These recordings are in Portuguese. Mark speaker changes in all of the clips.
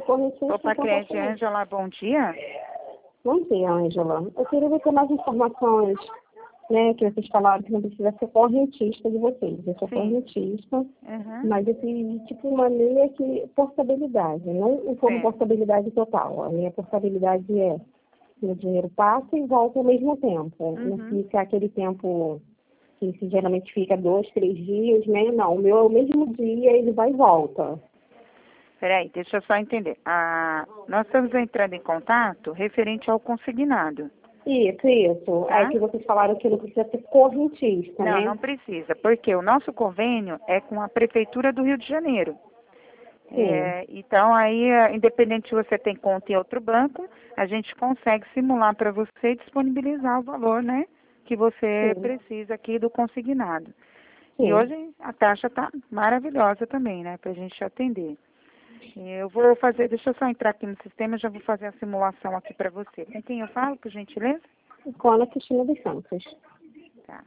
Speaker 1: correntista.
Speaker 2: Opa, Crédito, Ângela, bom dia.
Speaker 1: Bom dia, Ângela. Eu queria ter mais informações, né, que vocês falaram que não precisa ser correntista de vocês. Eu sou correntista, mas eu fiz tipo uma linha que portabilidade, não como portabilidade total. A minha portabilidade é o dinheiro passa e volta ao mesmo tempo. Não fica aquele tempo que geralmente fica 2, 3 dias, né? Não, o meu é o mesmo dia, ele vai e volta.
Speaker 2: Peraí, deixa eu só entender. Nós estamos entrando em contato referente ao consignado.
Speaker 1: Isso.
Speaker 2: Tá?
Speaker 1: É que vocês falaram que não precisa ser correntista,
Speaker 2: não,
Speaker 1: né?
Speaker 2: Não precisa, porque o nosso convênio é com a Prefeitura do Rio de Janeiro. Então, aí, independente se você tem conta em outro banco, a gente consegue simular para você e disponibilizar o valor, né, que você precisa aqui do consignado. E hoje a taxa está maravilhosa também, né, para a gente atender. Eu vou fazer, deixa eu só entrar aqui no sistema, já vou fazer a simulação aqui para você. Com quem eu falo, por gentileza?
Speaker 1: Com a Ana Cristina dos Santos.
Speaker 2: Tá.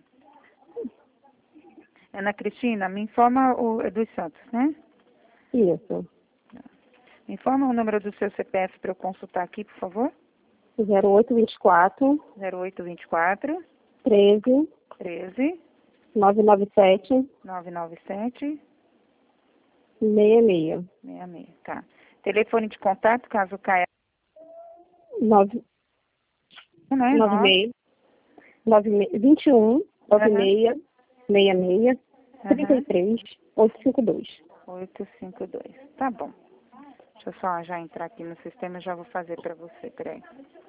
Speaker 2: Ana Cristina, me informa dos Santos, né?
Speaker 1: Isso.
Speaker 2: Me informa o número do seu CPF para eu consultar aqui, por favor.
Speaker 1: 0824
Speaker 2: 0824
Speaker 1: 13
Speaker 2: 13
Speaker 1: 997
Speaker 2: 997
Speaker 1: 66.
Speaker 2: 66. Tá. Telefone de contato, caso caia.
Speaker 1: 9,
Speaker 2: Né?
Speaker 1: 96 21 96 66 33 852.
Speaker 2: 852. Tá bom. Deixa eu só já entrar aqui no sistema e já vou fazer para você. Peraí.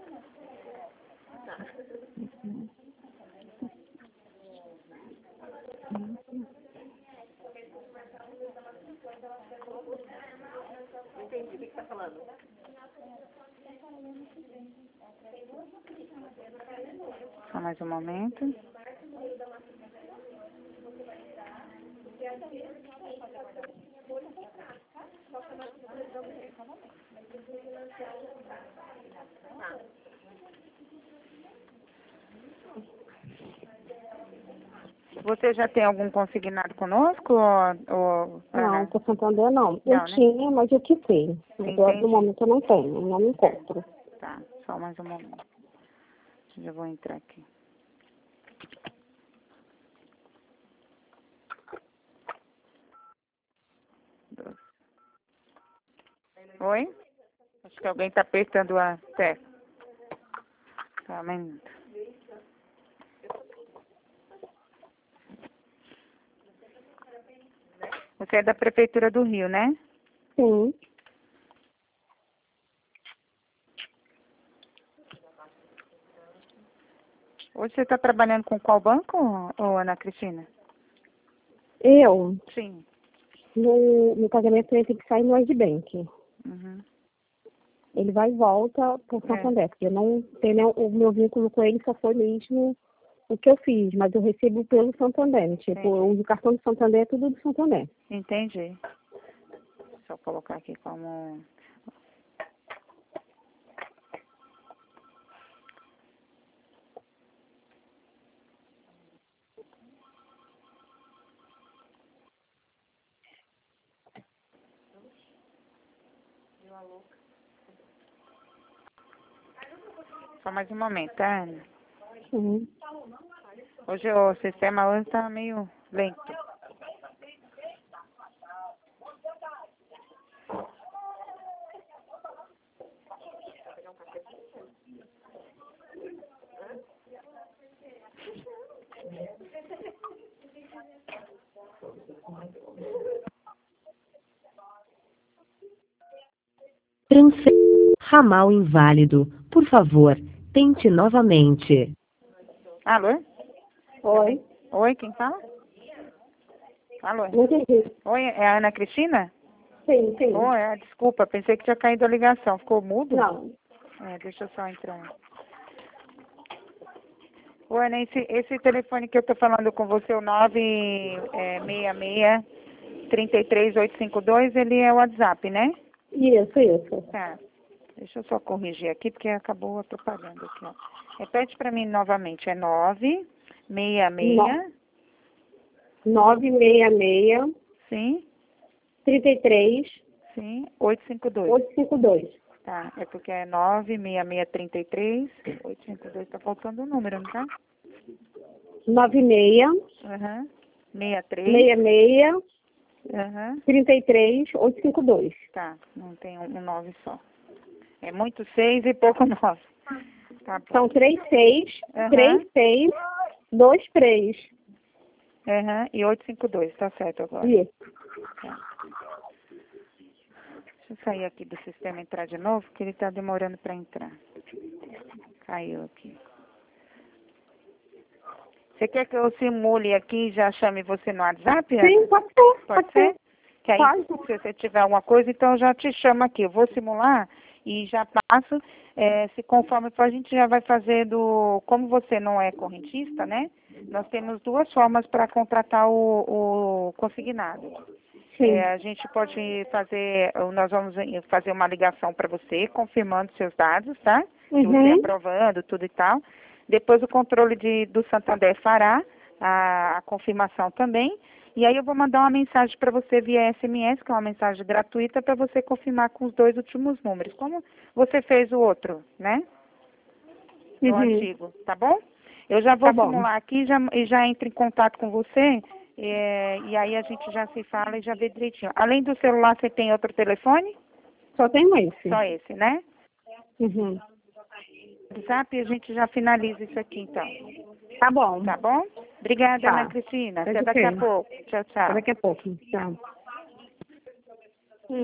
Speaker 1: Entendi o que está falando.
Speaker 2: Só mais um momento. Você já tem algum consignado conosco?
Speaker 1: Não, por Santander não.
Speaker 2: Não,
Speaker 1: Eu tinha, mas eu quitei. Agora, no
Speaker 2: Entendi.
Speaker 1: momento eu não tenho, não me encontro.
Speaker 2: Tá, só mais um momento. Já vou entrar aqui. Oi? Acho que alguém está apertando a tecla. Tá, mas... Você é da Prefeitura do Rio, né?
Speaker 1: Sim.
Speaker 2: Hoje você está trabalhando com qual banco, ô Ana Cristina?
Speaker 1: Eu,
Speaker 2: Sim.
Speaker 1: no pagamento ele tem que sair no Edbank.
Speaker 2: Uhum.
Speaker 1: Ele vai e volta por Santander, porque eu não tenho o meu vínculo com ele, só foi mesmo o que eu fiz, mas eu recebo pelo Santander. Tipo, eu uso o cartão do Santander, é tudo do Santander.
Speaker 2: Entendi. Só colocar aqui como... Só mais um momento, tá, Ana?
Speaker 1: Uhum.
Speaker 2: Hoje o sistema hoje está meio lento.
Speaker 3: Ramal inválido. Por favor, tente novamente.
Speaker 2: Alô?
Speaker 1: Oi.
Speaker 2: Oi, quem fala? Alô?
Speaker 1: Não entendi.
Speaker 2: Oi, é a Ana Cristina?
Speaker 1: Sim, sim.
Speaker 2: Oi, desculpa, pensei que tinha caído a ligação. Ficou mudo?
Speaker 1: Não.
Speaker 2: Deixa eu só entrar. Oi, Ana, esse telefone que eu tô falando com você, o 966 33852, ele é o WhatsApp, né?
Speaker 1: Isso.
Speaker 2: Tá. Deixa eu só corrigir aqui, porque acabou atrapalhando aqui, ó. Repete para mim novamente, é 966...
Speaker 1: 966
Speaker 2: Sim,
Speaker 1: 33
Speaker 2: Sim, 852.
Speaker 1: 852.
Speaker 2: Tá, é porque é 96633, 852, tá faltando um número, não tá?
Speaker 1: 96,
Speaker 2: Aham, 63.
Speaker 1: 66,
Speaker 2: Aham,
Speaker 1: 33, 852.
Speaker 2: tá, não tem um 9 só. É muito 6 e pouco 9. Tá bom.
Speaker 1: São 36,
Speaker 2: Aham.
Speaker 1: 36, 23.
Speaker 2: Aham, e 852, tá certo agora.
Speaker 1: Isso.
Speaker 2: Tá. Deixa eu sair aqui do sistema e entrar de novo, porque ele tá demorando para entrar. Caiu aqui. Você quer que eu simule aqui e já chame você no WhatsApp?
Speaker 1: Sim, pode ser.
Speaker 2: Pode ser? Que aí,
Speaker 1: Pode.
Speaker 2: se você tiver alguma coisa, então eu já te chamo aqui. Eu vou simular e já passo. Se conforme for, a gente já vai fazer do... Como você não é correntista, né? Nós temos duas formas para contratar o consignado.
Speaker 1: Sim.
Speaker 2: A gente pode fazer... Nós vamos fazer uma ligação para você, confirmando seus dados, tá? Que você aprovando, tudo e tal. Depois o controle do Santander fará a confirmação também. E aí eu vou mandar uma mensagem para você via SMS, que é uma mensagem gratuita, para você confirmar com os 2 últimos números. Como você fez o outro, né? O antigo, tá bom? Eu já vou simular aqui e já entro em contato com você. E aí a gente já se fala e já vê direitinho. Além do celular, você tem outro telefone?
Speaker 1: Só tenho esse.
Speaker 2: Só esse, né? WhatsApp, a gente já finaliza isso aqui, então.
Speaker 1: Tá bom.
Speaker 2: Tá bom? Obrigada,
Speaker 1: Tá.
Speaker 2: Ana Cristina.
Speaker 1: Tá
Speaker 2: Até
Speaker 1: de
Speaker 2: daqui a
Speaker 1: quê?
Speaker 2: pouco. Tchau, tchau.
Speaker 1: Até daqui a pouco. Tchau.